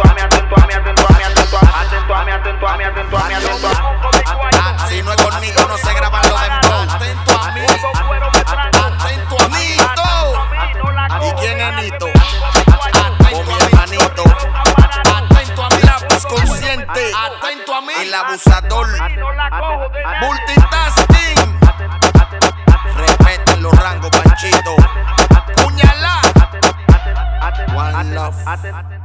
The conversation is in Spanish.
Si no es conmigo no se graban los dembow. Atento a mí, atento a Nito. ¿Y quién es Nito? O mi hermanito. Atento a mí, La voz consciente atento a mí. y el abusador. Multitasking. Respeten los rangos, Panchito. Puñalá. One love.